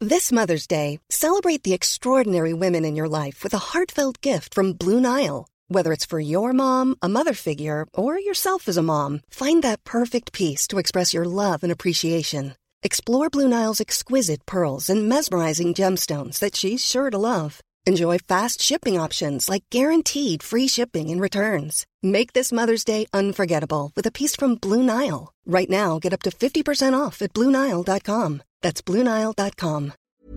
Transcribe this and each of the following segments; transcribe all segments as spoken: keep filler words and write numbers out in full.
This Mother's Day, celebrate the extraordinary women in your life with a heartfelt gift from Blue Nile. Whether it's for your mom, a mother figure, or yourself as a mom, find that perfect piece to express your love and appreciation. Explore Blue Nile's exquisite pearls and mesmerizing gemstones that she's sure to love. Enjoy fast shipping options like guaranteed free shipping and returns. Make this Mother's Day unforgettable with a piece from Blue Nile. Right now, get up to fifty percent off at Blue Nile dot com. That's Blue Nile dot com.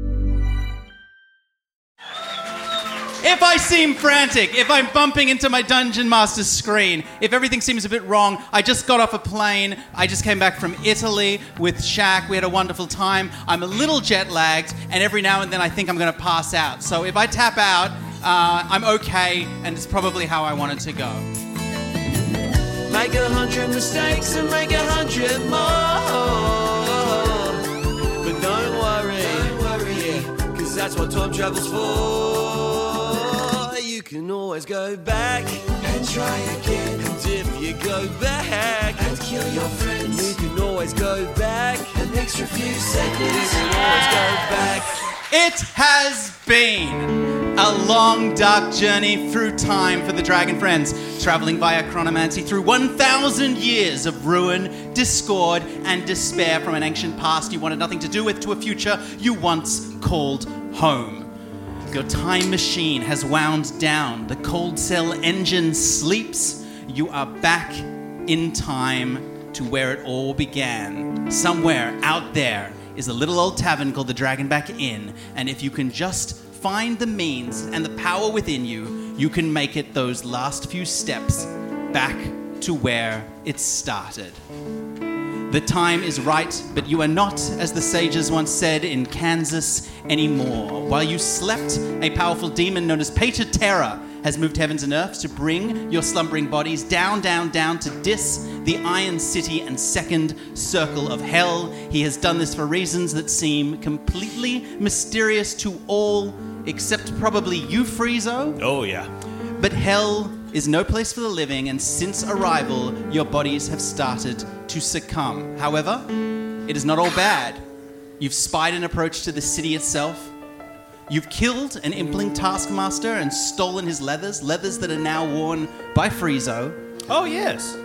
If I seem frantic, if I'm bumping into my Dungeon Master screen, if everything seems a bit wrong, I just got off a plane, I just came back from Italy with Shaq, we had a wonderful time, I'm a little jet lagged, and every now and then I think I'm going to pass out. So if I tap out, uh, I'm okay, and it's probably how I want it to go. Make a hundred mistakes and make a hundred more. But don't worry, don't worry, cause that's what time travel's for. You can always go back and try again. And if you go back and kill your friends, you can always go back an extra few seconds. You can always go back. It has been a long, dark journey through time for the Dragon Friends, travelling via chronomancy through one thousand years of ruin, discord, and despair from an ancient past you wanted nothing to do with to a future you once called home. Your time machine has wound down. The cold cell engine sleeps. You are back in time to where it all began. Somewhere out there is a little old tavern called the Dragonback Inn, and if you can just find the means and the power within you, you can make it those last few steps back to where it started. The time is right, but you are not, as the sages once said, in Kansas anymore. While you slept, a powerful demon known as Pater Terra has moved heavens and earth to bring your slumbering bodies down, down, down to Dis, the Iron City and second circle of hell. He has done this for reasons that seem completely mysterious to all, except probably you, Friezo. Oh, yeah. But hell is no place for the living, and since arrival, your bodies have started to succumb. However, it is not all bad. You've spied an approach to the city itself. You've killed an Impling Taskmaster and stolen his leathers, leathers that are now worn by Friezo. Oh, yes.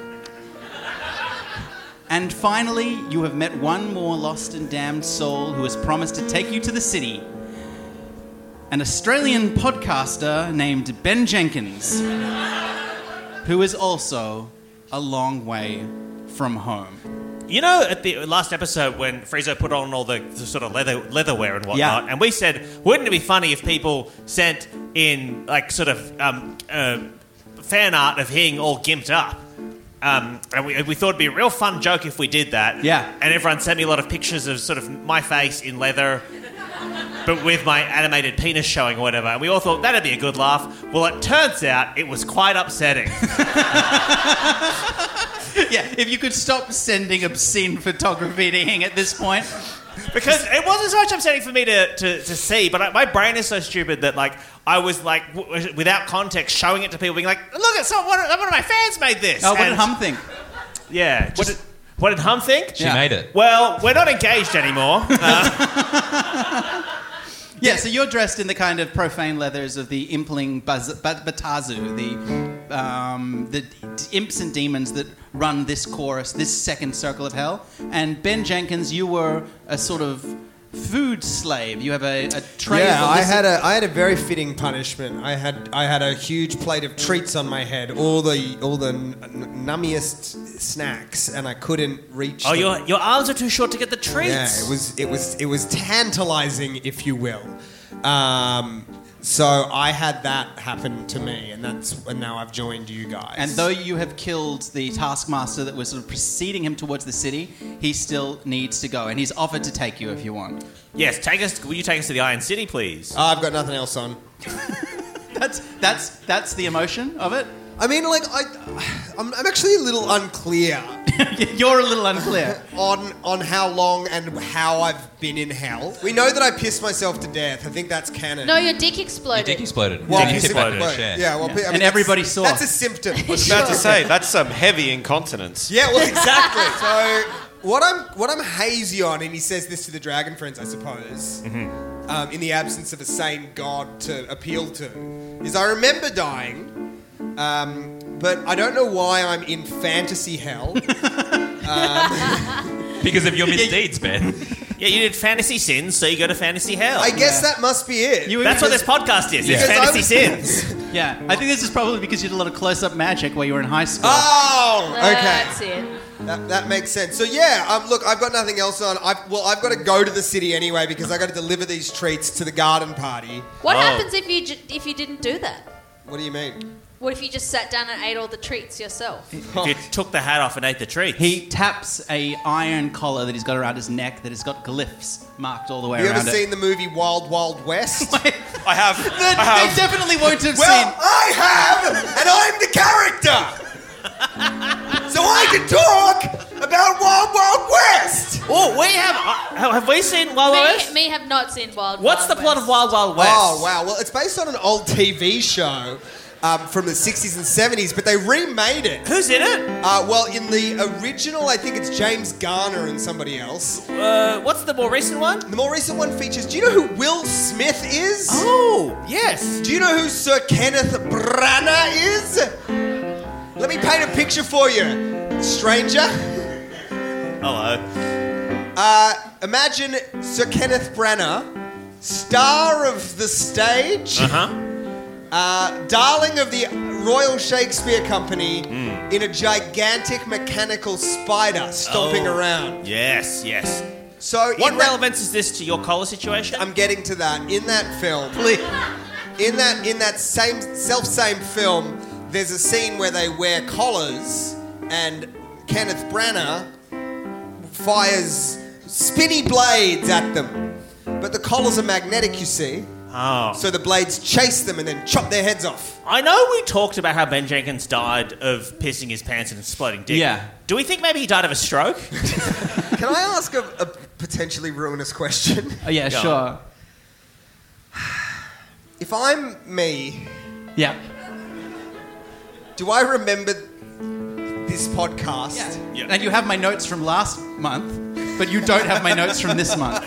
And finally, you have met one more lost and damned soul who has promised to take you to the city. An Australian podcaster named Ben Jenkins, who is also a long way from home. You know, at the last episode when Friezo put on all the, the sort of leather leatherwear and whatnot, yeah. and we said, wouldn't it be funny if people sent in, like, sort of um, uh, fan art of him all gimped up? Um, and we, we thought it'd be a real fun joke if we did that. Yeah. And everyone sent me a lot of pictures of sort of my face in leather, but with my animated penis showing or whatever. And we all thought that'd be a good laugh. Well, it turns out it was quite upsetting. Yeah, if you could stop sending obscene photography to Hing at this point. Because it wasn't so much upsetting for me to, to, to see, but I, my brain is so stupid that, like, I was, like, w- without context, showing it to people, being like, look, at some, one, of, one of my fans made this. Oh, what and, did Hum think? Yeah. Just, what, did, what did Hum think? She Yeah. made it. Well, we're not engaged anymore. Uh, Yeah, so you're dressed in the kind of profane leathers of the Impling Baz- Ba- Batazu, the um, the d- imps and demons that run this chorus, this second circle of hell. And Ben Jenkins, you were a sort of food slave. You have a, a tray Yeah, of I illicit- had a I had a very fitting punishment. I had I had a huge plate of treats on my head, all the all the n- n- nummiest snacks, and I couldn't reach. oh, them. your your arms are too short to get the treats. Yeah, it was it was it was tantalizing, if you will. Um, so I had that happen to me, and that's and now I've joined you guys. And though you have killed the taskmaster that was sort of preceding him towards the city, he still needs to go, and he's offered to take you if you want. Yes, take us. Will you take us to the Iron City, please? Oh, I've got nothing else on. That's that's that's the emotion of it. I mean, like I, I'm, I'm actually a little unclear You're a little unclear. on on how long and how I've been in hell. We know that I pissed myself to death. I think that's canon. No, your dick exploded. Your dick exploded. Well, Dick piss- exploded. well, Share. yeah, well, I mean, And that's- everybody saw. That's a symptom. I was about to say, that's some heavy incontinence. Yeah, well, exactly. So what I'm what I'm hazy on, and he says this to the Dragon Friends, I suppose, mm-hmm. um, in the absence of a sane god to appeal to, is I remember dying, um, but I don't know why I'm in fantasy hell. um, because of your misdeeds, Ben. Yeah, you did fantasy sins, so you go to fantasy hell. I guess Yeah. that must be it. You- That's what this podcast is. It's Because I fantasy was- sins. Yeah, I think this is probably because you did a lot of close-up magic while you were in high school. Oh, okay. That's it. That, that makes sense. So yeah, um, look, I've got nothing else on. I've, well, I've got to go to the city anyway because I got to deliver these treats to the garden party. What Oh. happens if you ju- if you didn't do that? What do you mean? What if you just sat down and ate all the treats yourself? If you took the hat off and ate the treats. He taps a iron collar that he's got around his neck that has got glyphs marked all the way You around ever it. seen the movie Wild Wild West? I have. They, I have. they definitely won't have Well, seen. I have, and I'm the character. So I can talk about Wild Wild West. Oh, we have. Uh, have we seen Wild Wild me, West? me have not seen Wild What's Wild the plot West. of Wild Wild West? Oh, wow. Well, it's based on an old T V show um, from the sixties and seventies, but they remade it. Who's in it? Uh, well, in the original, I think it's James Garner and somebody else. Uh, what's the more recent one? The more recent one features, do you know who Will Smith is? Oh, yes. Do you know who Sir Kenneth Branagh is? Let me paint a picture for you, stranger. Hello. Uh, imagine Sir Kenneth Branagh, star of the stage, Uh-huh. uh, darling of the Royal Shakespeare Company, in a gigantic mechanical spider stomping Oh. around. Yes, yes. So, What in that- relevance is this to your collar situation? I'm getting to that. In that film, Please. in that in that same self same film, there's a scene where they wear collars, and Kenneth Branagh fires spinny blades at them. But the collars are magnetic, you see. Oh. So the blades chase them and then chop their heads off. I know we talked about how Ben Jenkins died of pissing his pants and exploding dick. Yeah. Do we think maybe he died of a stroke? Can I ask a, a potentially ruinous question? Oh, yeah, Go sure. If I'm me, Yeah. do I remember this podcast? Yeah. And you have my notes from last month, but you don't have my notes from this month.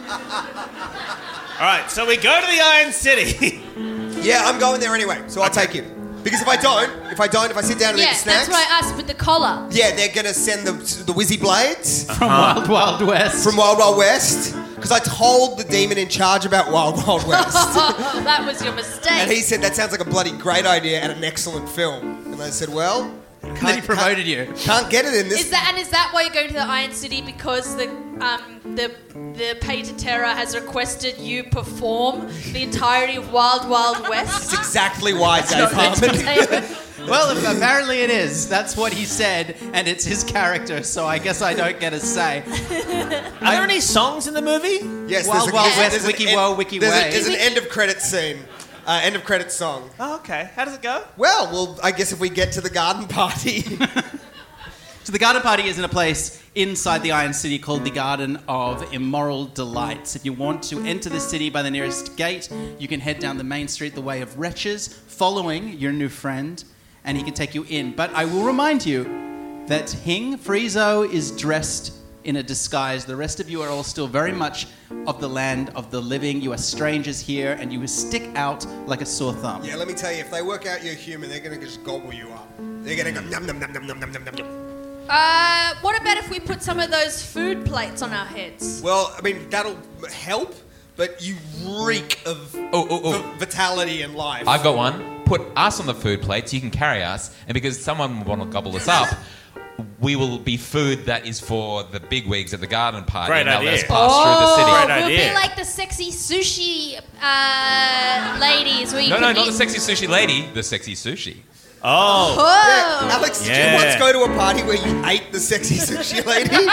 All right, so we go to the Iron City. Yeah, I'm going there anyway, so I'll take you. Because if I don't, if I don't, if I sit down and Yeah, eat snacks, that's what I asked with the collar. yeah, they're gonna send the the Wizzy Blades From Wild Wild West. from Wild Wild West. Because I told the demon in charge about Wild Wild West, Oh, that was your mistake. and he said that sounds like a bloody great idea and an excellent film. And I said, well, And then he can't, promoted you. can't, can't get it in this. Is that and is that why you're going to the Iron City because the um the the Pater Terra has requested you perform the entirety of Wild Wild West? That's exactly why, Dave Harmon. Well, if- apparently it is. That's what he said, and it's his character, so I guess I don't get a say. Are there any songs in the movie? Yes, Wild there's, a, Wild there's, West, there's Wiki an Woe, end, Wiki there's, Way. a, there's an end of credit scene, uh, end of credit song. Oh, okay. How does it go? Well, well, I guess if we get to the garden party. So the garden party is in a place inside the Iron City called the Garden of Immoral Delights. If you want to enter the city by the nearest gate, you can head down the main street, the Way of Wretches, following your new friend, and he can take you in. But I will remind you that Hing Friezo is dressed in a disguise. The rest of you are all still very much of the land of the living. You are strangers here, and you stick out like a sore thumb. Yeah, let me tell you, if they work out you're human, they're going to just gobble you up. They're going to go num num num num num num num num. Uh, what about if we put some of those food plates on our heads? Well, I mean, that'll help, but you reek of Oh, oh, oh. v- vitality and life. I've got one. Put us on the food plates. You can carry us, and because someone will want to gobble us up, we will be food that is for the bigwigs at the garden party. Great and they'll let us idea. pass through the city. Great We'll idea. be like the sexy sushi uh, ladies. Where you No, no, can not eat- the sexy sushi lady. The sexy sushi. Oh. Oh. Yeah, Alex, did Yeah. you once go to a party where you ate the sexy sushi lady?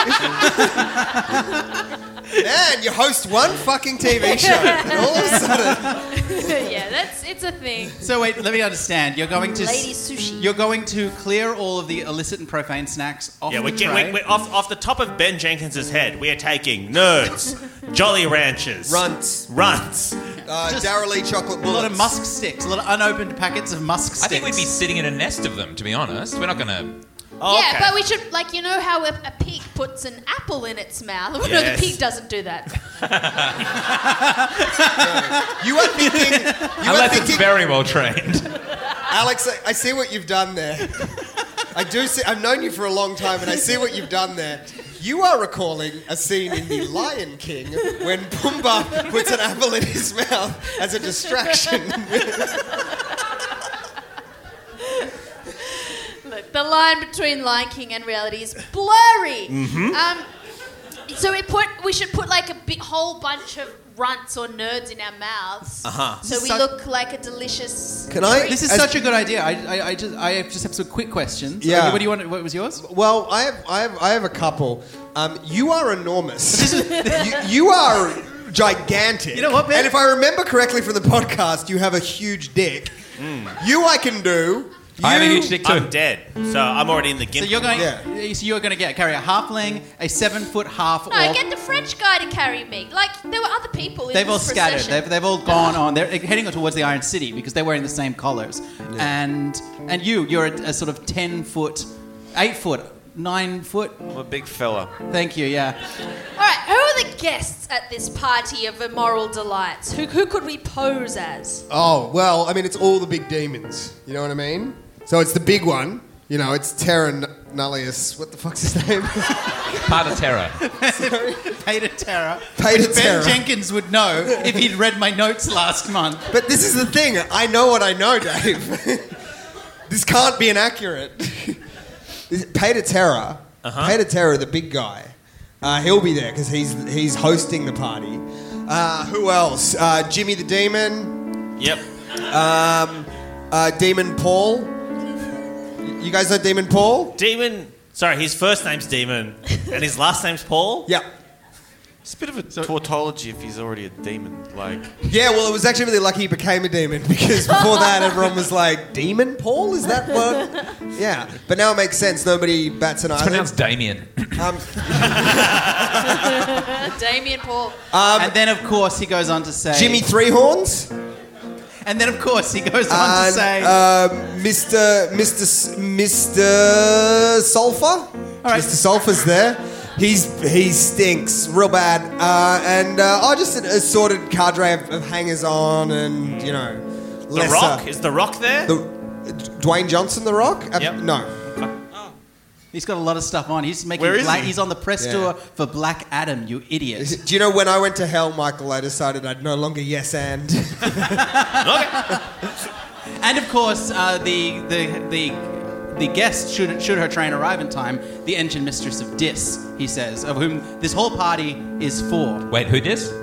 Man, you host one fucking T V show, and all of a sudden... Yeah, that's it's a thing. So wait, let me understand. You're going to Lady sushi. You're going to clear all of the illicit and profane snacks off Yeah, the we're, get, tray. we we're off, off the top of Ben Jenkins's head. We are taking nerds, Jolly Ranchers, Runts. runts. Uh, Just Darrell Lee chocolate a bullets. lot of musk sticks, a lot of unopened packets of musk sticks. I think we'd be sitting in a nest of them, to be honest. We're not going to... Oh, yeah, okay. but we should, like, you know how a, a pig puts an apple in its mouth? No, the Yes. pig doesn't do that. You are thinking. You are Unless thinking. it's very well trained. Alex, I, I see what you've done there. I do see. I've known you for a long time, and I see what you've done there. You are recalling a scene in The Lion King when Pumbaa puts an apple in his mouth as a distraction. Look, the line between Lion King and reality is blurry. Mm-hmm. Um, so we put, we should put like a big, whole bunch of runts or nerds in our mouths, Uh-huh. so we So- look like a delicious. Can I- This is As- such a good idea. I, I, I just I just have some quick questions. Yeah. What do you want? What was yours? Well, I have, I have, I have a couple. Um, you are enormous. you, you are gigantic. You know what, Ben? And if I remember correctly from the podcast, you have a huge dick. You, I can do. I have a You- huge dick too. I'm dead, so I'm already in the So gimp. you're going. Yeah. So you're going to get carry a halfling, a seven foot half No, orc. get the French guy to carry me. Like there were other people. In They've all this scattered. procession. They've, they've all gone on. They're heading towards the Iron City because they're wearing the same collars. And and you, you're a, a sort of ten foot, eight foot, nine foot. I'm a big fella. Thank you. Yeah. All right, who are the guests at this party of immoral delights? Who who could we pose as? Oh, well, I mean, it's all the big demons. You know what I mean? So it's the big one. You know, it's Terran Nullius. What the fuck's his name? Part of terror. Pater Terra. Pater which Terra. Ben Jenkins would know if he'd read my notes last month. But this is the thing. I know what I know, Dave. This can't be inaccurate. This- Pater Terra. Uh-huh. Pater Terra, the big guy. Uh, he'll be there because he's he's hosting the party. Uh, who else? Uh, Jimmy the Demon. Yep. Um, uh, Demon Paul. You guys know Demon Paul? Demon. Sorry, his first name's Demon, and his last name's Paul. Yeah. It's a bit of a tautology if he's already a demon. Like, Yeah, well, it was actually really lucky he became a demon because before that, everyone was like, Demon Paul? Is that what? Yeah. But now it makes sense. Nobody bats an It's eyelid. pronounced Damien. Um, Damien Paul. and then, of course, he goes on to say Jimmy Three Horns. And then, of course, he goes on to And say. uh, Mister Mister S- Mister Sulfur. right. Mister Sulfur's there. He's he stinks real bad. Uh, and uh, oh, just an assorted cadre of, of hangers on, and you know, The lesser. Rock. Is The Rock there? The, Dwayne Johnson, The Rock. Ab- Yep. No. He's got a lot of stuff on. He's making. Where is Black, he? He's on the press Yeah. tour for Black Adam. You idiot. Do you know when I went to hell, Michael? I decided I'd no longer yes and. And of course, uh, the the the the guest should should her train arrive in time. The engine mistress of Dis, he says, of whom this whole party is for. Wait, who dis?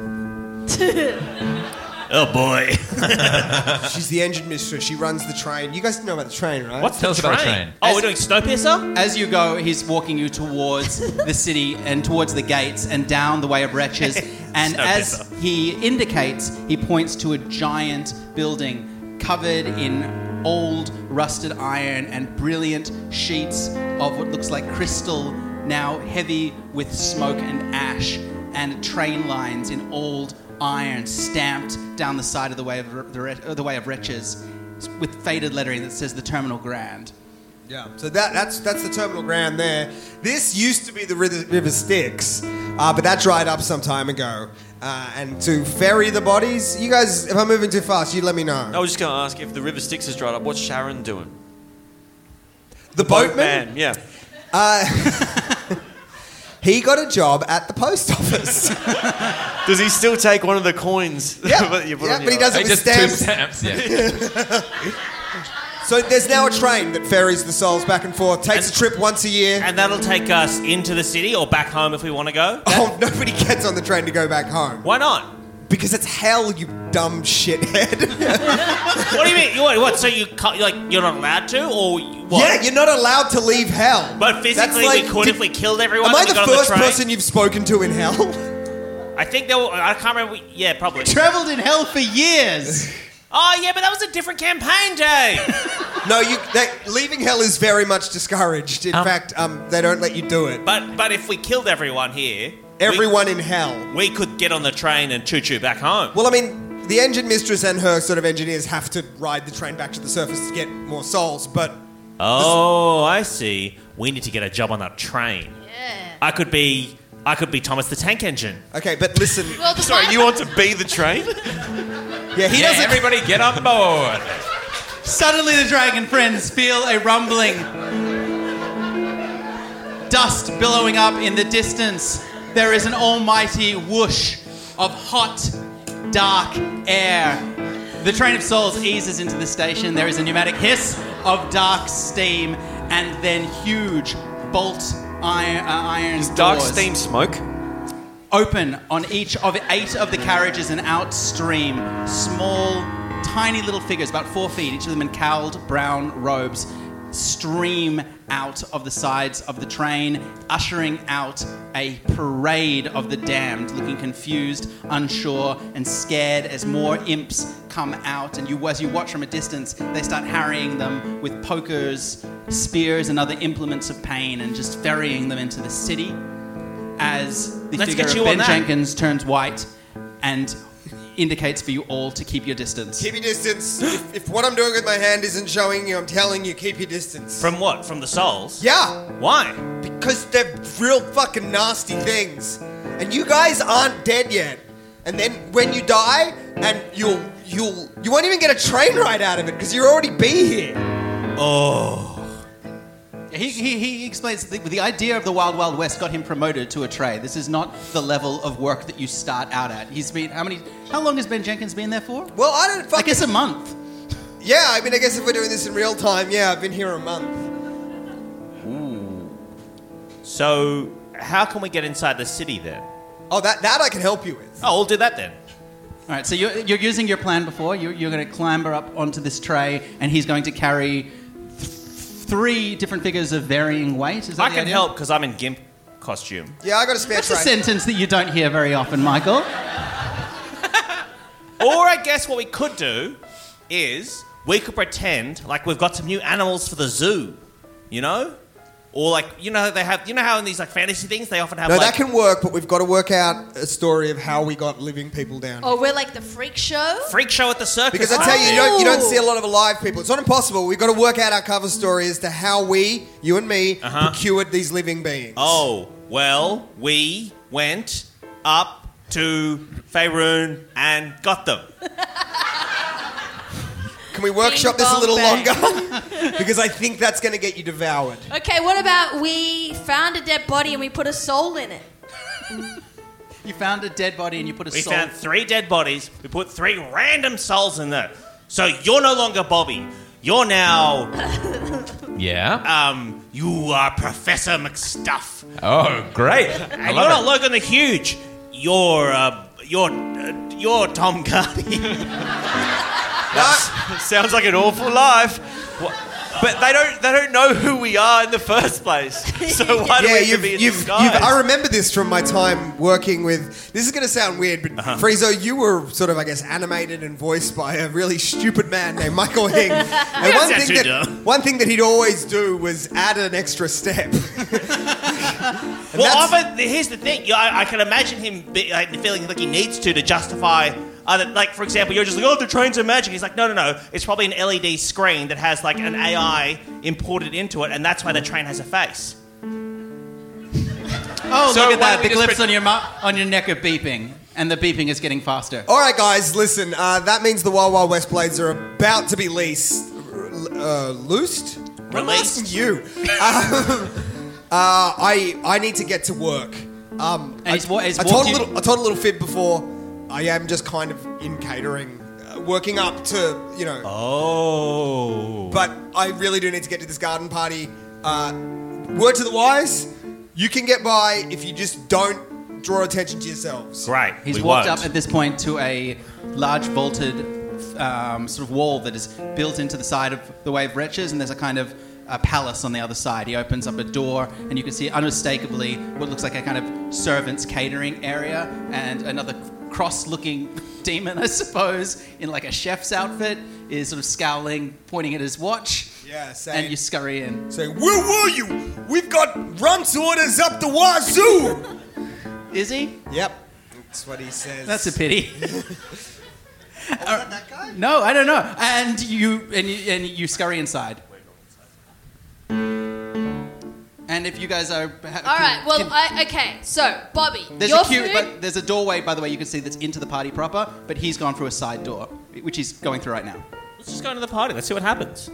Oh boy. She's the engine mistress. She runs the train. You guys know about the train, right? What's Tell the us about train? the train. Oh, As- we're doing Snowpiercer? As you go, he's walking you towards the city and towards the gates and down the way of wretches. And So as better. he indicates, he points to a giant building covered in old rusted iron and brilliant sheets of what looks like crystal, now heavy with smoke and ash, and train lines in old iron stamped down the side of the way of the, Wret- uh, the way of wretches with faded lettering that says the Terminal Grand. Yeah. So that, that's that's the terminal ground there. This used to be the River, river Styx, uh, but that dried up some time ago. Uh, and to ferry the bodies, you guys, if I'm moving too fast, you let me know. I was just going to ask if the River Styx has dried up, what's Sharon doing? the boatman, Man, yeah. he got a job at the post office. Does he still take one of the coins? Yeah, that you put yeah, on but he your- does it Hey, with just two stamps. stamps. Yeah. So there's now a train that ferries the souls back and forth. Takes And- a trip once a year. And that'll take us into the city or back home if we want to go. Oh, nobody gets on the train to go back home Why not? because it's hell, you dumb shithead. What do you mean? You, what, what? So you can't, like you're not allowed to, or you- what? Yeah, you're not allowed to leave hell. But physically, That's like- we could did- if we killed everyone. Am I and we the got on first the train. person you've spoken to in hell? I think there were. I can't remember. Yeah, probably. Traveled in hell for years. Oh yeah, but that was a different campaign day. No, you. They, leaving hell is very much discouraged. In Um, fact, um, they don't let you do it. but but if we killed everyone here, Everyone in hell. we, we could get on the train and choo choo back home. Well, I mean, the engine mistress and her sort of engineers have to ride the train back to the surface to get more souls, but Oh, I see. We need to get a job on that train. Yeah. I could be... I could be Thomas the Tank Engine. Okay, but listen. Well, the Sorry, one- you want to be the train? Yeah, he Yeah, doesn't. everybody get on board. Suddenly the dragon friends feel a rumbling. Dust billowing up in the distance. There is an almighty whoosh of hot, dark air. The train of souls eases into the station. There is a pneumatic hiss of dark steam and then huge bolt iron, uh, iron Is dark doors steam smoke? open on each of eight of the carriages and out stream small, tiny little figures, about four feet, each of them in cowled brown robes, stream out of the sides of the train, ushering out a parade of the damned, looking confused, unsure, and scared as more imps come out. And you, as you watch from a distance, they start harrying them with pokers, spears, and other implements of pain, and just ferrying them into the city. As the Let's figure get of you Ben on that. Jenkins turns white and indicates for you all to keep your distance. Keep your distance. If, if what I'm doing with my hand isn't showing you, I'm telling you, keep your distance. From what? From the souls? Yeah, Why? because they're real fucking nasty things. And you guys aren't dead yet. And then when you die, and you'll, you'll, you won't even get a train ride out of it because you'll already be here. Oh. He, he, he explains the, the idea of the Wild Wild West got him promoted to a trade. This is not the level of work that you start out at. He's been, how many, how long has Ben Jenkins been there for? Well, I don't fucking... I guess a month. Yeah, I mean, I guess if we're doing this in real time, yeah, I've been here a month. So, how can we get inside the city then? Oh, that, that I can help you with. Oh, we'll do that then. All right, so you're, you're using your plan before. You're, you're going to clamber up onto this tray, and he's going to carry th- three different figures of varying weight. Is that I the can idea? help because I'm in GIMP costume. Yeah, I got a spare That's a train. sentence that you don't hear very often, Michael. Or I guess what we could do is we could pretend like we've got some new animals for the zoo, you know? Or like, you know, they have, you know how in these like fantasy things they often have No, like... that can work, but we've got to work out a story of how we got living people down. Or we're like the freak show. Freak show at the circus. Because I tell you, you don't, you don't see a lot of alive people. It's not impossible. We've got to work out our cover story as to how we, you and me, Uh-huh. procured these living beings. Oh, well, we went up to Faerun and got them. Can we workshop this a bong, little bang. longer? Because I think that's going to get you devoured. Okay, what about we found a dead body and we put a soul in it? You found a dead body and you put a We soul... found three dead bodies. We put three random souls in there. So you're no longer Bobby. You're now, Yeah. um, you are Professor McStuff. Oh, great. I And you're love not it. Logan the Huge. You're, uh, you're, uh, you're Tom Carney. Sounds like an awful life. What? But they don't they don't know who we are in the first place. So why do Yeah, we have to you've, be in you've, disguise? you've, I remember this from my time working with... This is going to sound weird, but Uh-huh. Friezo, you were sort of, I guess, animated and voiced by a really stupid man named Michael Hing. And one sound thing, too that, dumb. one thing that he'd always do was add an extra step. Well, that's- often, here's the thing. Yeah, I, I can imagine him be, like, feeling like he needs to to justify... Other, like, for example, you're just like, oh, the trains are magic. He's like, no, no, no. It's probably an L E D screen that has, like, an A I imported into it, and that's why the train has a face. Oh, So look at why that. don't we The just glyphs pre- on your, mu- on your neck are beeping, and the beeping is getting faster. All right, guys, listen. Uh, that means the Wild Wild West blades are about to be leased. Uh, loosed? What am I Released. asking you? um, uh, I I need to get to work. Um, And I, he's wa- he's I told a walked you- little I told a little fib before. I am just kind of in catering, uh, working up to you know. Oh. But I really do need to get to this garden party. Uh, word to the wise: you can get by if you just don't draw attention to yourselves. Great. He's we walked won't. up at this point to a large vaulted um, sort of wall that is built into the side of the Wave Wretches, and there's a kind of a palace on the other side. He opens up a door, and you can see unmistakably what looks like a kind of servants' catering area, and another cross-looking demon, I suppose, in like a chef's outfit, is sort of scowling, pointing at his watch. Yeah, saying- And you scurry in. Saying, "Where were you? We've got runt orders up the wazoo." Is he? Yep, that's what he says. That's a pity. that guy? No, I don't know. And you and you, and you scurry inside. And if you guys are... Ha- All right, well, can- I, okay, so, Bobby, There's your a cute, food... but there's a doorway, by the way, you can see that's into the party proper, but he's gone through a side door, which he's going through right now. Let's just go into the party. Let's see what happens.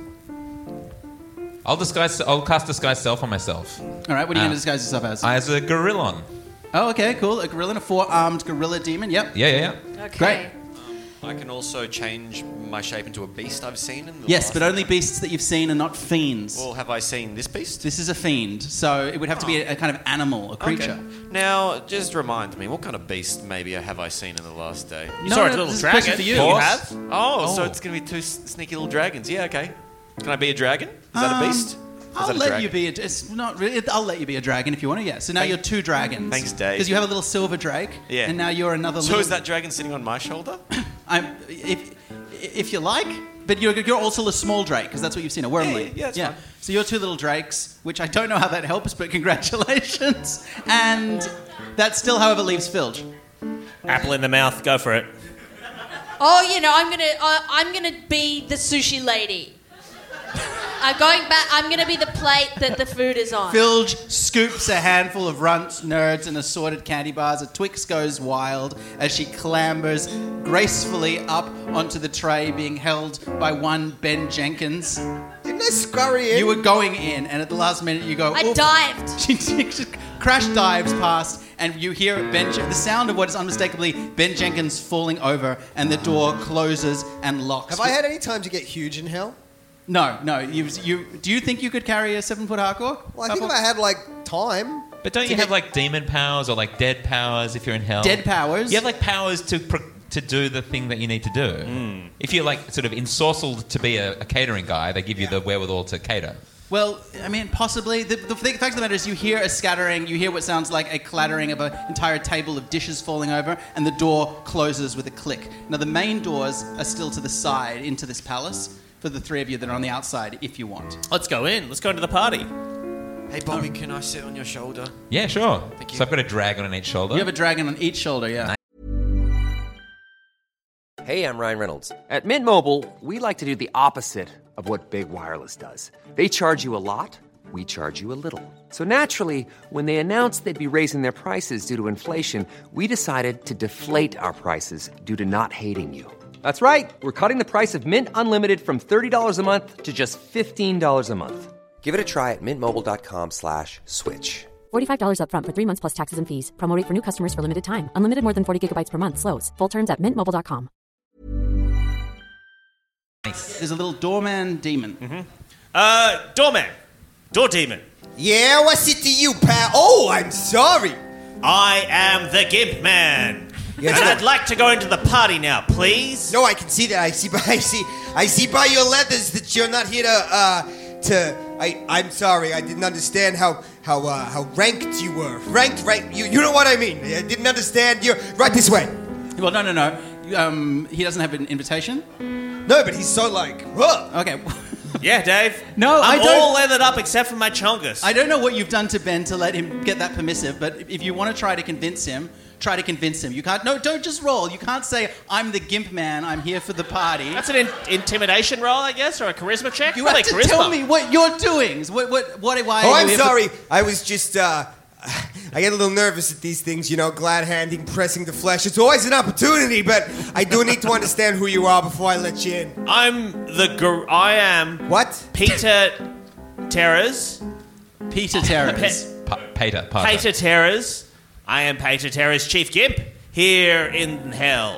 I'll disguise. I'll cast disguise self on myself. All right, what are you Uh, going to disguise yourself as? As a gorillon. Oh, okay, cool. A gorilla, a four-armed gorilla demon. Yep. Yeah, yeah, yeah. Okay. Great. I can also change my shape into a beast I've seen in the Yes, last- but only beasts that you've seen and not fiends. Well, have I seen this beast? This is a fiend, so it would have to be a, a kind of animal, a creature. Okay. Now, just remind me, what kind of beast maybe have I seen in the last day? You No, saw a no, little this is a question dragon. for you. You Horse? have? Oh, so Oh. it's going to be two s- sneaky little dragons. Yeah, okay. Can I be a dragon? Is that a Um, beast? Is I'll that a let dragon? you be. A, it's not really. I'll let you be a dragon if you want to. Yeah. So now Thank- you're two dragons. Thanks, Dave. Because you have a little silver drake. Yeah. And now you're another. So little, is that dragon sitting on my shoulder? I'm, if if you like, but you're you're also a small drake because that's what you've seen a wormling. Yeah, yeah, that's fine. So you're two little drakes, which I don't know how that helps, but congratulations. And that still, however, leaves Filge. Apple in the mouth. Go for it. Oh, you know, I'm gonna, uh, I'm gonna be the sushi lady. I'm going back. I'm gonna be the plate that the food is on. Filge scoops a handful of runts, nerds, and assorted candy bars. A Twix goes wild as she clambers gracefully up onto the tray, being held by one Ben Jenkins. Didn't I scurry in? You were going in, and at the last minute you go. I "Oof." dived. She, she crash dives past, and you hear Ben, the sound of what is unmistakably Ben Jenkins falling over, and the door closes and locks. Have I had any time to get huge in hell? No, no. You, you. Do you think you could carry a seven-foot hardcore? Well, I think if I had, like, time... But don't you have like demon powers or like dead powers if you're in hell? Dead powers? You have like powers to pro- to do the thing that you need to do. If you're like sort of ensorcelled to be a, a catering guy, they give you the wherewithal to cater. Well, I mean, possibly. The, the fact of the matter is you hear a scattering, you hear what sounds like a clattering of an entire table of dishes falling over, and the door closes with a click. Now, the main doors are still to the side into this palace for the three of you that are on the outside, if you want. Let's go in. Let's go into the party. Hey, Bobby, can I sit on your shoulder? Yeah, sure. Thank you. So I've got a dragon on each shoulder. You have a dragon on each shoulder, yeah. Hey, I'm Ryan Reynolds. At Mint Mobile, we like to do the opposite of what Big Wireless does. They charge you a lot, we charge you a little. So naturally, when they announced they'd be raising their prices due to inflation, we decided to deflate our prices due to not hating you. That's right. We're cutting the price of Mint Unlimited from thirty dollars a month to just fifteen dollars a month. Give it a try at mintmobile.com slash switch. forty-five dollars up front for three months plus taxes and fees. Promo rate for new customers for limited time. Unlimited more than forty gigabytes per month. Slows full terms at mint mobile dot com. There's a little doorman demon. Mm-hmm. Uh, doorman. Door demon. Yeah, what's it to you, pal? Oh, I'm sorry. I am the Gimp Man. Yes, and sir. I'd like to go into the party now, please. No, I can see that. I see by I see I see by your leathers that you're not here to uh to I I'm sorry. I didn't understand how how uh, how ranked you were. Ranked, right? You you know what I mean. I didn't understand. You're right this way. Well, no, no, no. Um, he doesn't have an invitation. No, but he's so like, whoa. Okay. Yeah, Dave. No, I'm I don't- all leathered up except for my chongus. I don't know what you've done to Ben to let him get that permissive, but if you want to try to convince him, try to convince him. You can't. No, don't just roll. You can't say, "I'm the Gimp Man. I'm here for the party." That's an in- intimidation roll, I guess, or a charisma check. You Probably have to charisma. tell me what you're doing. What? What? What? Why? Oh, are you I'm here for- sorry. I was just uh I get a little nervous at these things, you know, glad handing, pressing the flesh. It's always an opportunity, but I do need to understand who you are before I let you in. I'm the. Gor- I am. What? Peter Terrors. Peter Terrors. Pa- Pater, Pater. Peter Terrors. I am Peter Terrors, Chief Gimp, here in hell.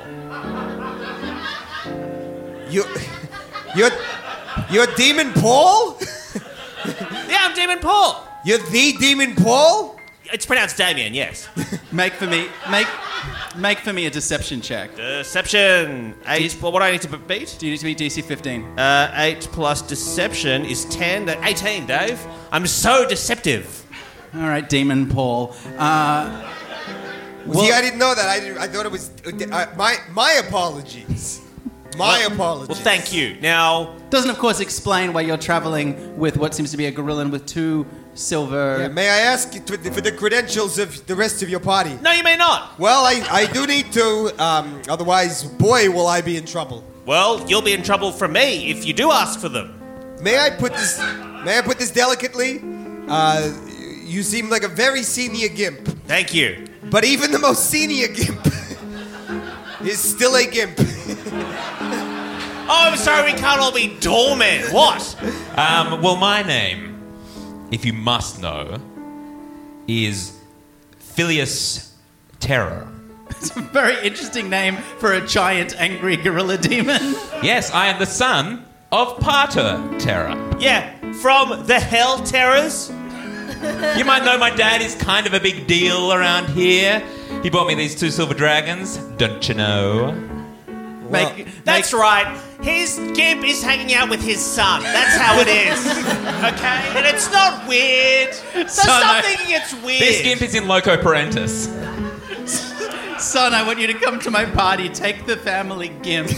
You You're You're Demon Paul? Yeah, I'm Demon Paul. You're the Demon Paul? It's pronounced Damien, yes. Make for me. Make. Make for me a deception check. Deception. Eight. Well, what do I need to be- beat? Do you need to be D C fifteen? Uh, eight plus deception is ten. eighteen, Dave. I'm so deceptive. All right, Demon Paul. Uh, well, See, I didn't know that. I, didn't, I thought it was uh, my my apologies. My Well- apologies. Well, thank you. Now, doesn't of course explain why you're traveling with what seems to be a gorilla with two silver. Yeah, may I ask you to, for the credentials of the rest of your party? no, you may not. Well, I, I do need to. Um, otherwise, boy, will I be in trouble. Well, you'll be in trouble from me if you do ask for them. May I put this? May I put this delicately? Uh, you seem like a very senior gimp. Thank you. But even the most senior gimp is still a gimp. Oh, I'm sorry, we can't all be doormen. What? Um, well, my name, if you must know, is Phileas Terror. It's a very interesting name for a giant angry gorilla demon. Yes, I am the son of Pater Terror. Yeah, from the Hell Terrors. You might know my dad is kind of a big deal around here. He bought me these two silver dragons, don't you know? Well, Make, That's make- right. His gimp is hanging out with his son. That's how it is. Okay? And it's not weird. So Son, stop I- thinking it's weird. This gimp is in Loco Parentis. Son, I want you to come to my party. Take the family gimp.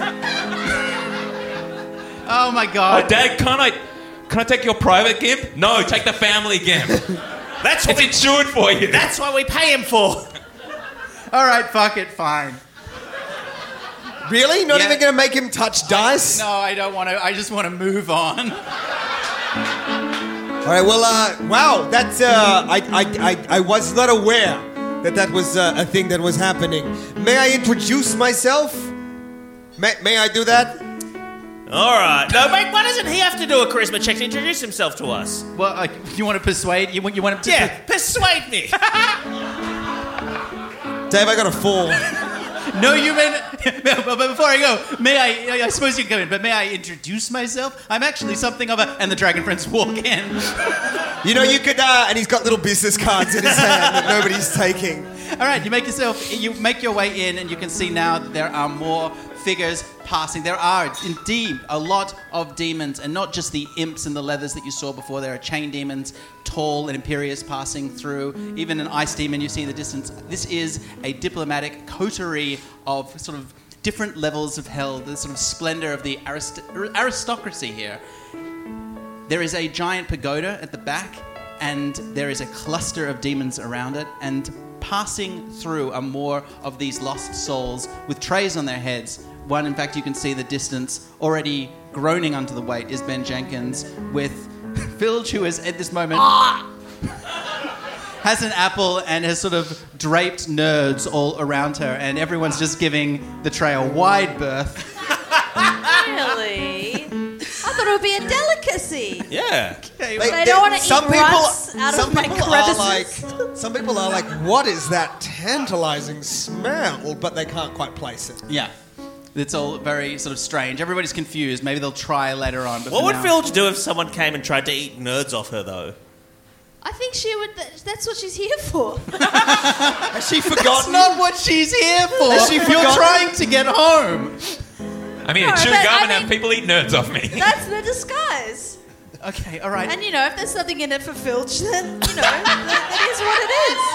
Oh my Oh, god. Dad, can't I, can I take your private gimp? No, take the family gimp. That's what It's we, insured for you. That's what we pay him for. All right, fuck it, fine. Really? Not Yeah. even going to make him touch dice? No, I don't want to. I just want to move on. All right, well, uh, wow, that's, uh, I, I, I, I was not aware that that was uh, a thing that was happening. May I introduce myself? May, may I do that? All right. No, mate, why doesn't he have to do a charisma check to introduce himself to us? Well, like, you want to persuade? You want? You want him to? Yeah, persuade me. Dave, I got a four. No, you mean. But but before I go, may I? I suppose you can come in. But may I introduce myself? I'm actually something of a. And the dragon friends walk in. You know, you could, uh, and he's got little business cards in his hand that nobody's taking. All right, you make yourself. You make your way in, and you can see now that there are more figures passing. There are indeed a lot of demons, and not just the imps and the leathers that you saw before. There are chain demons, tall and imperious passing through. Even an ice demon you see in the distance. This is a diplomatic coterie of sort of different levels of hell. The sort of splendor of the arist- aristocracy here. There is a giant pagoda at the back, and there is a cluster of demons around it, and passing through are more of these lost souls with trays on their heads. One, in fact, you can see the distance, already groaning under the weight, is Ben Jenkins, with Filch, who is at this moment has an apple and has sort of draped nerds all around her, and everyone's just giving the tray a wide berth. Really? I thought it would be a delicacy. Yeah. Like, They don't want to some eat people, ruts out some of my people are like, crevices. some people are like, what is that tantalizing smell? But they can't quite place it. Yeah. It's all very sort of strange. Everybody's confused. Maybe they'll try later on. But What for would now- Filch do if someone came and tried to eat nerds off her, though? I think she would. Th- that's what she's here for. Has she That's forgotten? not what she's here for. Has she You're forgotten? trying to get home. I mean, No, it chew but gum I and have mean- people eat nerds off me. That's the disguise. Okay, all right. And you know, if there's something in it for Filch, then you know that, that is what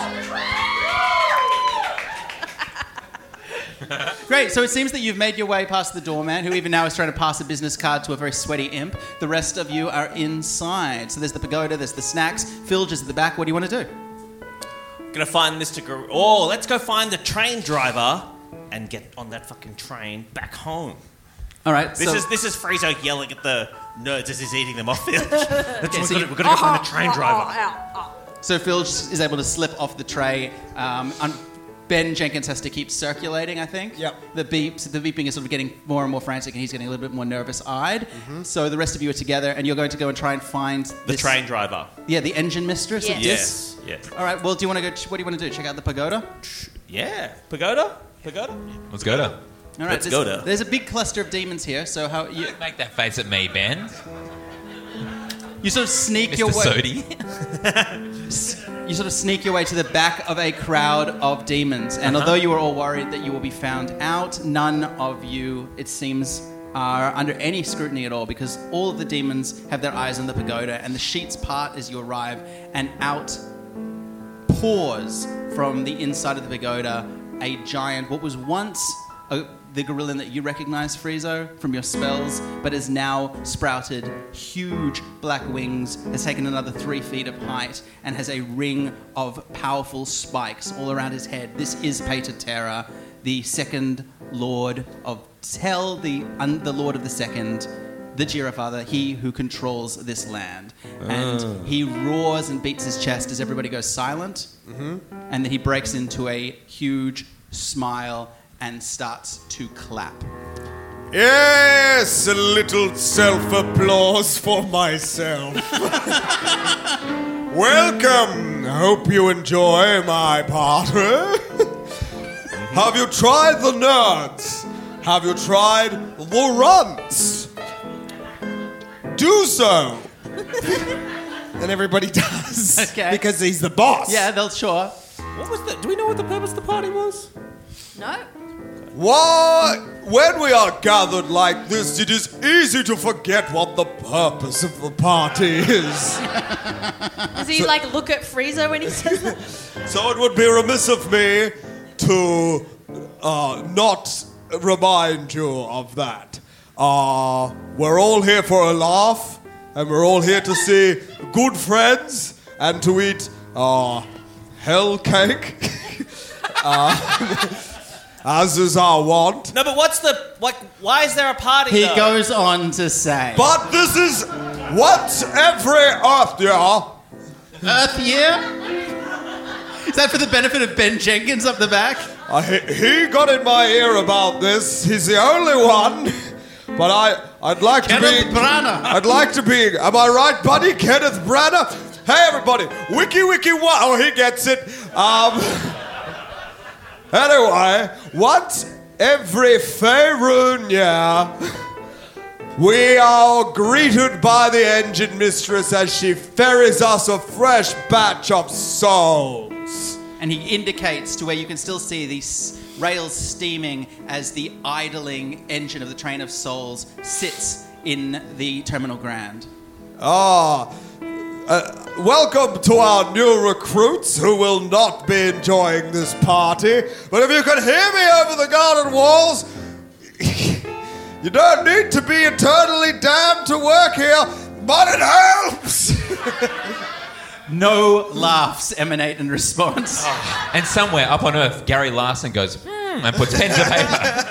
it is. Great. So it seems that you've made your way past the doorman, who even now is trying to pass a business card to a very sweaty imp. The rest of you are inside. So there's the pagoda, there's the snacks. Filch is at the back. What do you want to do? Gonna find Mister Gar- Oh, let's go find the train driver and get on that fucking train back home. All right. This so, is this is Friezo yelling at the nerds as he's eating them off. Let's Okay, so we've you- got to go find the train driver. So Filch is able to slip off the tray. Um, un- Ben Jenkins has to keep circulating, I think. Yep. The beeps, the beeping is sort of getting more and more frantic, and he's getting a little bit more nervous-eyed. So the rest of you are together, and you're going to go and try and find The this- train driver. Yeah, the engine mistress. Yes. Of this. Yes. Yes. All right. Well, do you want to go? Ch- what do you want to do? Check out the pagoda. Yeah. Pagoda. Pagoda. Let's go to. All right. Let's there's, go to- There's a big cluster of demons here. So how you Make that face at me, Ben. you sort of sneak Mister your way. Sodi. You sort of sneak your way to the back of a crowd of demons, and although you are all worried that you will be found out, none of you, it seems, are under any scrutiny at all, because all of the demons have their eyes on the pagoda, and the sheets part as you arrive, and out pours from the inside of the pagoda a giant, what was once a, the gorilla that you recognize, Friezo, from your spells, but has now sprouted huge black wings, has taken another three feet of height, and has a ring of powerful spikes all around his head. This is Pater Terra, the second lord of Hell, the, un, the lord of the second the Girafather, he who controls this land. And he roars and beats his chest as everybody goes silent. Mm-hmm. And then he breaks into a huge smile and starts to clap. Yes, a little self-applause for myself. Welcome. Hope you enjoy my party. Have you tried the nerds? Have you tried the runts? Do so. And everybody does. Okay. Because he's the boss. Yeah, they'll sure. What was the? Do we know what the purpose of the party was? No? Why, when we are gathered like this, it is easy to forget what the purpose of the party is. Does he, like, look at Frieza when he says that? So it would be remiss of me to uh, not remind you of that. Uh, we're all here for a laugh, and we're all here to see good friends and to eat uh, hell cake. uh, As is our want. No, but what's the... Like, why is there a party, He though? goes on to say... But this is once every Earth year. Earth year? Is that for the benefit of Ben Jenkins up the back? Uh, he, he got in my ear about this. He's the only one. But I, I'd like Kenneth to be... Branagh. I'd like to be... Am I right, buddy? Kenneth Branagh? Hey, everybody. Wiki, wiki, wow. Oh, he gets it. Um... Anyway, once every Faerun year, we are greeted by the engine mistress as she ferries us a fresh batch of souls. And he indicates to where you can still see these rails steaming as the idling engine of the train of souls sits in the Terminal Grand. Ah, uh, welcome to our new recruits who will not be enjoying this party. But if you can hear me over the garden walls, you don't need to be eternally damned to work here, but it helps. No laughs emanate in response. And somewhere up on Earth, Gary Larson goes, hmm, and puts pen to paper.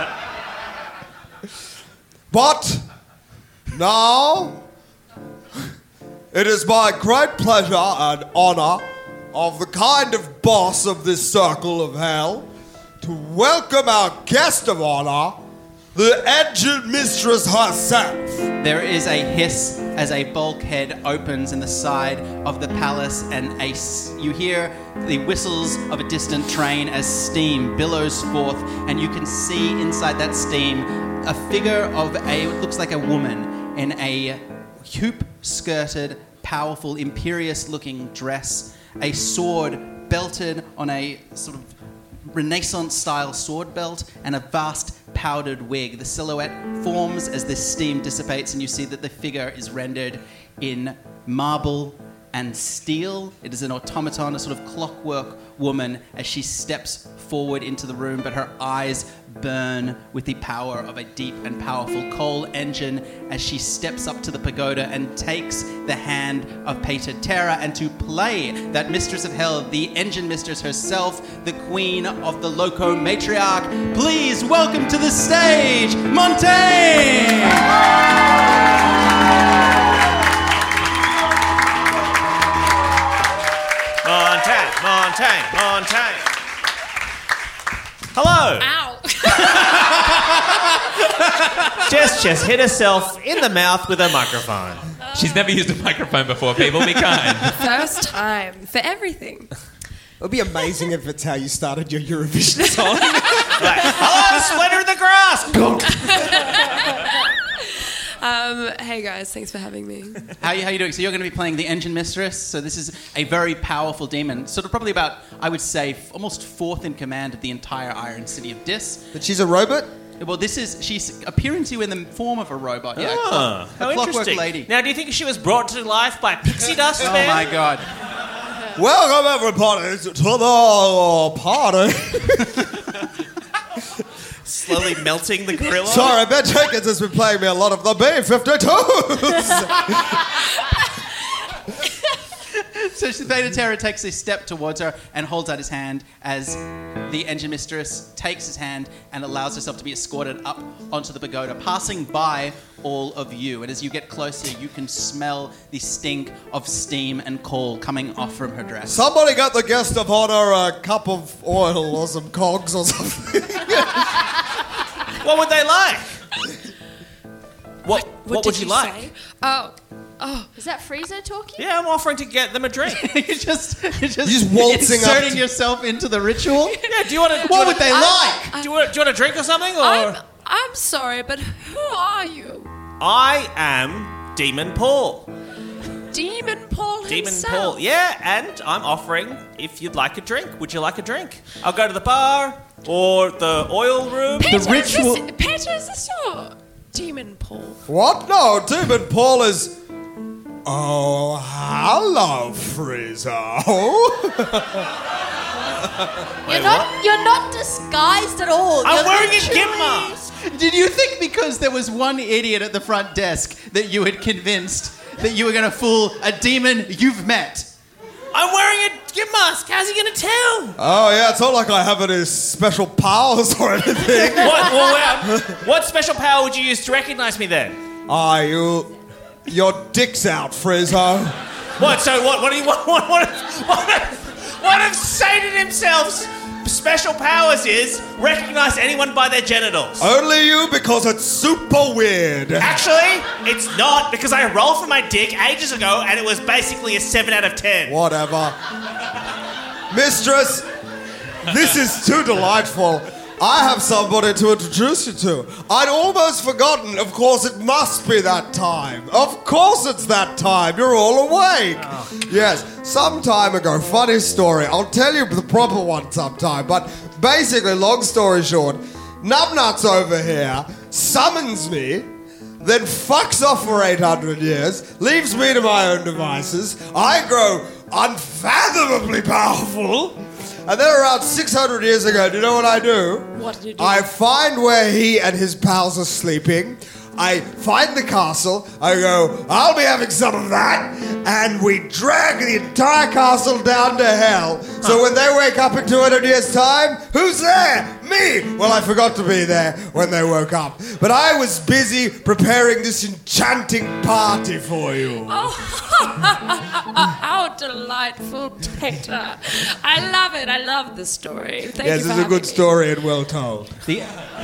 But now, it is my great pleasure and honor of the kind of boss of this circle of hell to welcome our guest of honor, the engine mistress herself. There is a hiss as a bulkhead opens in the side of the palace, and a s- you hear the whistles of a distant train as steam billows forth, and you can see inside that steam a figure of a, it looks like a woman in a hoop-skirted, powerful, imperious-looking dress, a sword belted on a sort of Renaissance-style sword belt, and a vast powdered wig. The silhouette forms as this steam dissipates, and you see that the figure is rendered in marble and steel. It is an automaton, a sort of clockwork woman, as she steps forward into the room, but her eyes burn with the power of a deep and powerful coal engine as she steps up to the pagoda and takes the hand of Pater Terra, and to play that Mistress of Hell, the engine mistress herself, the queen of the loco matriarch, please welcome to the stage, Montaigne! Montaigne, Montaigne, Montaigne. Hello. Ow. Jess just hit herself in the mouth with a microphone. She's never used a microphone before, people. Be kind. First time for everything. It would be amazing if it's how you started your Eurovision song. Like, hello, Splinter the Grass. Um, hey guys, thanks for having me. How are you, how you doing? So you're going to be playing the engine mistress. So this is a very powerful demon. Sort of probably about, I would say, f- almost fourth in command of the entire Iron City of Dis. But she's a robot? Well, this is, she's appearing to you in the form of a robot. Yeah, Ah, clock- how a clockwork interesting. lady. Now, do you think she was brought to life by pixie dust, Oh man? my god. Welcome, everybody, to the party. Slowly melting the gorilla. Sorry, Ben Jenkins has been playing me a lot of the B fifty-twos. So Theta Terra takes a step towards her and holds out his hand as the engine mistress takes his hand and allows herself to be escorted up onto the pagoda, passing by all of you. And as you get closer, you can smell the stink of steam and coal coming off from her dress. Somebody got the guest of honor a cup of oil or some cogs or something. What would they like? What, what, What would did you you like? say? Oh, oh. Is that Frieza talking? Yeah, I'm offering to get them a drink. you're just, you're just, You're just waltzing up inserting to- yourself into the ritual. Yeah, do you want to? What would they like? Do you want, do you want a drink or something? Or I'm, I'm sorry, but who are you? I am Demon Paul. Demon Paul Demon himself. Paul. Yeah, and I'm offering if you'd like a drink. Would you like a drink? I'll go to the bar or the oil room. Peter, The ritual- Is this, Peter, is this your Demon Paul? What? No, Demon Paul is... Oh, hello, Frieza. You're not. You're not disguised at all. I'm You're wearing a literally- gimp mask. Did you think because there was one idiot at the front desk that you had convinced that you were going to fool a demon you've met? I'm wearing a gimp mask. How's he going to tell? Oh, yeah, it's not like I have any special powers or anything. What, well, uh, what special power would you use to recognize me then? Ah, you... Your dick's out, Frieza. What? So what? What do you want? What? What? If, what, if, what if Satan himself's special powers is recognize anyone by their genitals? Only you because it's super weird. Actually, it's not because I rolled for my dick ages ago and it was basically a seven out of ten. Whatever. Mistress, this is too delightful. I have somebody to introduce you to. I'd almost forgotten. Of course, it must be that time. Of course it's that time. You're all awake. Oh. Yes, some time ago, funny story. I'll tell you the proper one sometime. But basically, long story short, Numbnuts over here summons me, then fucks off for eight hundred years, leaves me to my own devices. I grow unfathomably powerful. And then around six hundred years ago, do you know what I do? What did you do? I find where he and his pals are sleeping. I find the castle. I go, I'll be having some of that. And we drag the entire castle down to hell. So when they wake up in two hundred years' time, who's there? Me! Well, I forgot to be there when they woke up. But I was busy preparing this enchanting party for you. Oh, how delightful, Peter. I love it. I love the story. Thank Yes, you it's for a good having me. story and well told. The,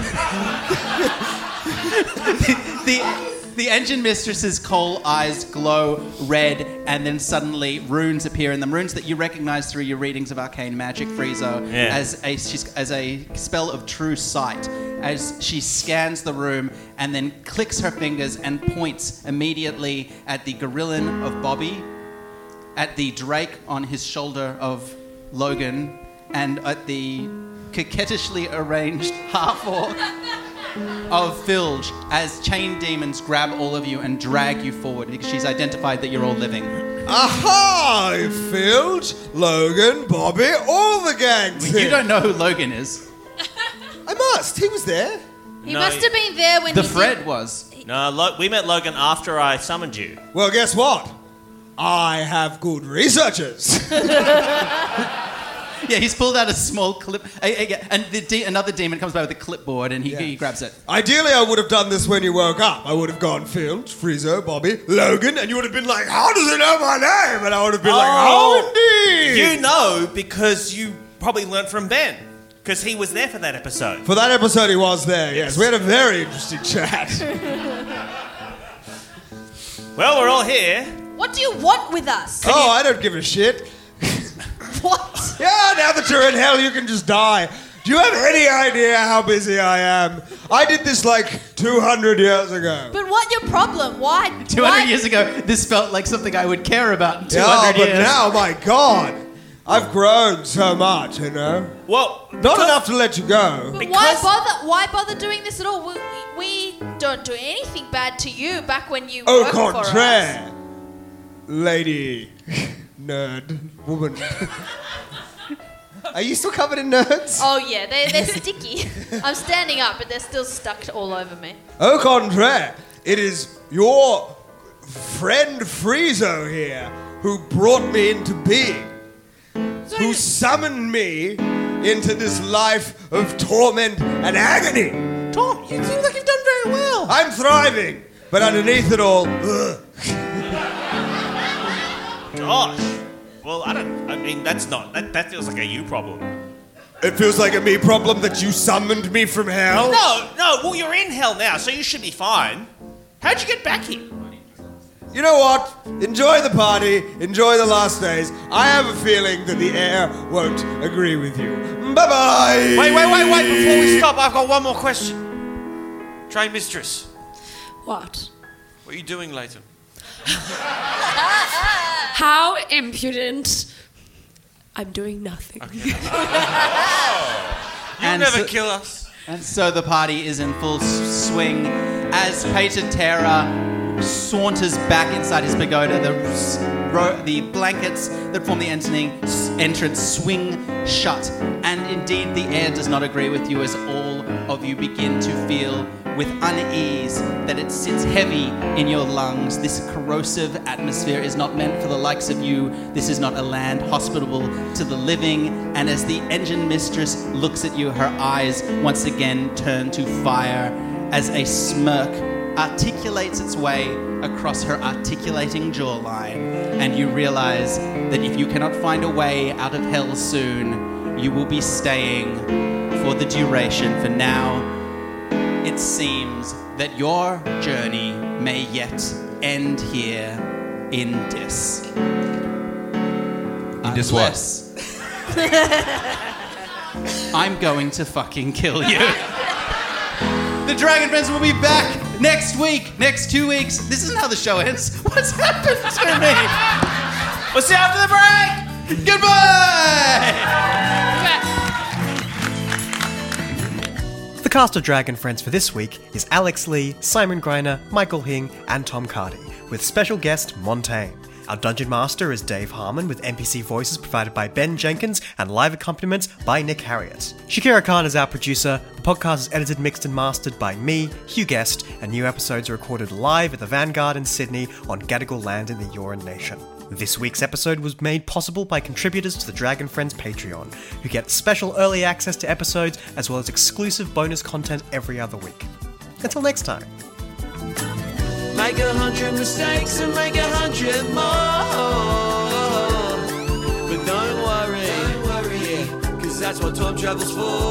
the, the engine mistress's coal eyes glow red, and then suddenly runes appear in them. Runes that you recognize through your readings of arcane magic, Friezo, Yeah. as a she's, as a spell of true sight. As she scans the room and then clicks her fingers and points immediately at the gorillin of Bobby, at the drake on his shoulder of Logan, and at the coquettishly arranged half-orc of Filge, as chain demons grab all of you and drag you forward because she's identified that you're all living. Aha! Filge, Logan, Bobby, all the gangs here. You don't know who Logan is. I must. He was there. He No, must have been there when The he Fred did. was. No, Lo- we met Logan after I summoned you. Well, guess what? I have good researchers. Yeah, he's pulled out a small clip, a- a- and the de- another demon comes by with a clipboard, and he, Yeah. he grabs it. Ideally, I would have done this when you woke up. I would have gone Filge, Friezo, Bobby, Logan, and you would have been like, how does he know my name? And I would have been like, oh, indeed. You know because you probably learnt from Ben. Because he was there for that episode. For that episode, he was there, yes. We had a very interesting chat. Well, we're all here. What do you want with us? Oh, I don't give a shit. What? Yeah, now that you're in hell, you can just die. Do you have any idea how busy I am? I did this like two hundred years ago. But what your problem? Why? two hundred why? years ago, this felt like something I would care about in two Yeah, hundred but years. now, my God, I've grown so much, you know? Well, Not enough to let you go. But why Because- bother? Why bother doing this at all? We, we don't do anything bad to you back when you Au worked for us. contraire, lady, nerd, woman. Are you still covered in nerds? Oh yeah, they they're sticky. I'm standing up, but they're still stuck all over me. Au contraire, it is your friend Friezo here who brought me into being, who summoned me into this life of torment and agony. Tom, you seem like you've done very well. I'm thriving, but underneath it all, ugh. Gosh. Well, I don't. I mean, that's not. That, that feels like a you problem. It feels like a me problem that you summoned me from hell? No, no. Well, you're in hell now, so you should be fine. How'd you get back here? You know what? Enjoy the party. Enjoy the last days. I have a feeling that the air won't agree with you. Bye-bye! Wait, wait, wait, wait. Before we stop, I've got one more question. Train mistress, What? what are you doing later? How impudent. I'm doing nothing. You'll And never so- kill us. And so the party is in full s- swing as Pater Terra saunters back inside his pagoda. The, s- ro- the blankets that form the entering, s- entrance swing shut. And indeed, the air does not agree with you as all of you begin to feel with unease that it sits heavy in your lungs. This corrosive atmosphere is not meant for the likes of you. This is not a land hospitable to the living. And as the engine mistress looks at you, her eyes once again turn to fire as a smirk articulates its way across her articulating jawline. And you realize that if you cannot find a way out of hell soon, you will be staying for the duration. For now, it seems that your journey may yet end here in Dis. In Dis what? I'm going to fucking kill you. The Dragon Friends will be back next week, next two weeks. This isn't how the show ends. What's happened to me? We'll see you after the break. Goodbye. The cast of Dragon Friends for this week is Alex Lee, Simon Greiner, Michael Hing, and Tom Cardy, with special guest Montaigne. Our Dungeon Master is Dave Harmon, with N P C voices provided by Ben Jenkins and live accompaniments by Nick Harriott. Shakira Khan is our producer. The podcast is edited, mixed, and mastered by me, Hugh Guest, and new episodes are recorded live at the Vanguard in Sydney on Gadigal land in the Yoran Nation. This week's episode was made possible by contributors to the Dragon Friends Patreon, who get special early access to episodes as well as exclusive bonus content every other week. Until next time. Make a hundred mistakes and make a hundred more. But don't worry, don't worry, cause that's what time travel's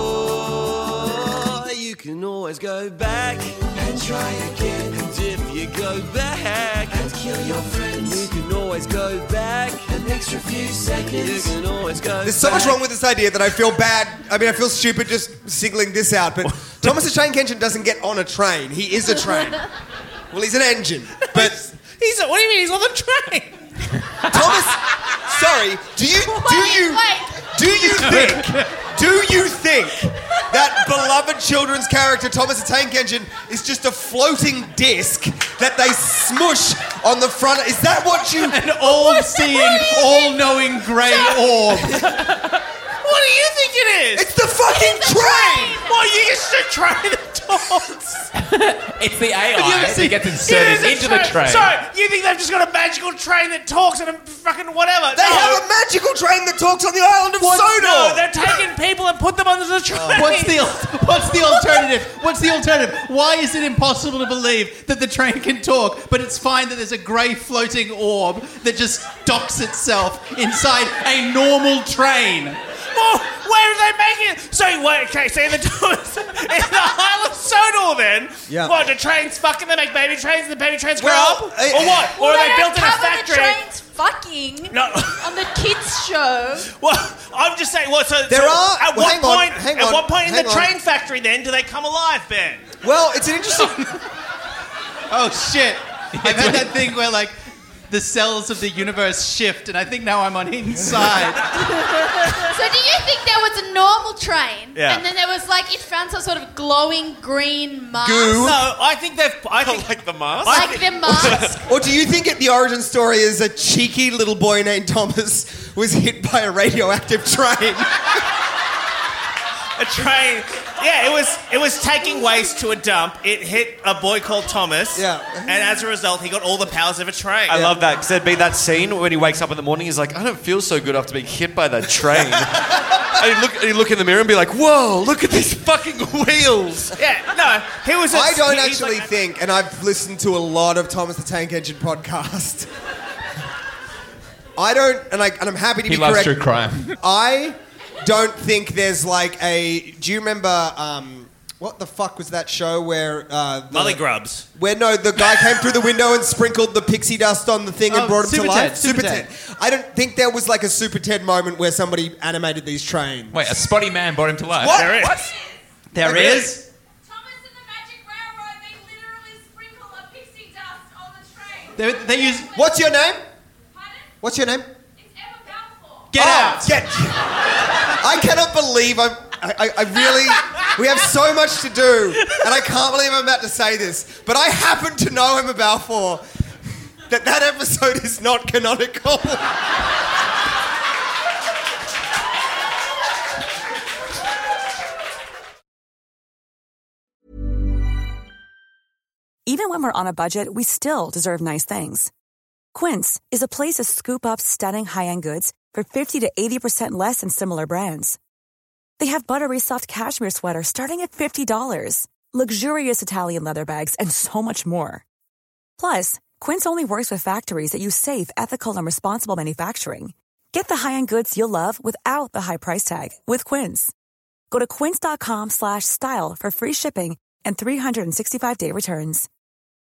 for. You can always go back and try again. And if you go back and kill your friends, you can always go back an extra few seconds. You can always go There's so back. much wrong with this idea that I feel bad. I mean, I feel stupid just singling this out, but Thomas the Train Kenshin doesn't get on a train. He is a train. Well, he's an engine, but... He's a, what do you mean he's on the train? Thomas, sorry, do you... Do Wait, you... wait. Do you think... Do you think that beloved children's character Thomas the Tank Engine is just a floating disc that they smush on the front? Is that what you... An all-seeing, all-knowing grey orb. What do you think it is? It's the fucking train! Well, you used to train the dogs. It's the A you I ever that seen- gets inserted It is a into the train. Sorry, you think they've just got a magical train that talks and a fucking whatever? They no. have a magical train that talks on the island of What? Sodor! No, they're taking people and put them on the train. What's the what's the alternative? What's the alternative? Why is it impossible to believe that the train can talk, but it's fine that there's a grey floating orb that just docks itself inside a normal train? Well, where are they making it? So, wait, okay, so in the, in the Isle of Sodor then, Yeah. what, the trains fucking, they make baby trains and the baby trains grow Well, up? uh, or what? Well, or are they, don't built in a cover factory? the trains fucking No. on the kids' show. Well, I'm just saying, what, so, There so are- at well, what hang on, point, hang at on, what point in hang the on. train factory then do they come alive, Ben? Well, it's an interesting... Oh shit! I've had that thing where like the cells of the universe shift, and I think now I'm on inside. So do you think there was a normal train, Yeah. and then there was like it found some sort of glowing green mask, Goo. No, I think they've, I think, Like the mask? like the mask? Or do you think it, the origin story is a cheeky little boy named Thomas was hit by a radioactive train? a train, Yeah, it was it was taking waste to a dump. It hit a boy called Thomas. Yeah. And as a result, he got all the powers of a train. I love that because there'd be that scene when he wakes up in the morning. He's like, I don't feel so good after being hit by that train. and he'd look, and he'd look in the mirror and be like, whoa, look at these fucking wheels. Yeah, no, he was. A, I don't he- he's actually like- think, and I've listened to a lot of Thomas the Tank Engine podcast. I don't, and, I, and I'm happy to He be loves correct. true crime. I don't think there's like a. Do you remember um, what the fuck was that show where uh, the, Molly Grubs. Where no, the guy came through the window and sprinkled the pixie dust on the thing and Oh, brought him Super to life. Ted, Super Ted. I don't think there was like a Super Ted moment where somebody animated these trains. Wait, a spotty man brought him to life. What? There is. What? There Wait, is. Thomas and the Magic Railroad, they literally sprinkle a pixie dust on the train. They, they use. What's your name? Pardon? What's your name? It's Emma Balfour. Get Oh, out. Get. I cannot believe I'm. I, I, I really. We have so much to do, and I can't believe I'm about to say this, but I happen to know Emma Balfour. That that episode is not canonical. Even when we're on a budget, we still deserve nice things. Quince is a place to scoop up stunning high-end goods for fifty to eighty percent less than similar brands. They have buttery soft cashmere sweaters starting at fifty dollars, luxurious Italian leather bags, and so much more. Plus, Quince only works with factories that use safe, ethical, and responsible manufacturing. Get the high-end goods you'll love without the high price tag with Quince. Go to quince.com slash style for free shipping and three sixty-five day returns.